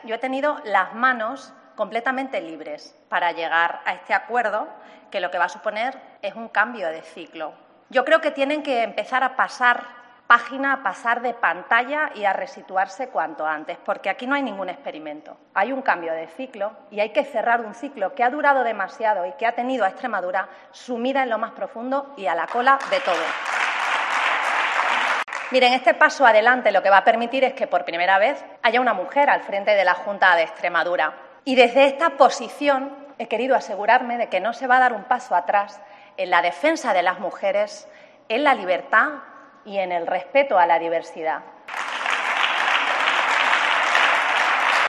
Yo he tenido las manos completamente libres para llegar a este acuerdo, que lo que va a suponer es un cambio de ciclo. Yo creo que tienen que empezar a pasar página, a pasar de pantalla y a resituarse cuanto antes, porque aquí no hay ningún experimento. Hay un cambio de ciclo y hay que cerrar un ciclo que ha durado demasiado y que ha tenido a Extremadura sumida en lo más profundo y a la cola de todo. Miren, este paso adelante lo que va a permitir es que por primera vez haya una mujer al frente de la Junta de Extremadura. Y desde esta posición he querido asegurarme de que no se va a dar un paso atrás en la defensa de las mujeres, en la libertad y en el respeto a la diversidad.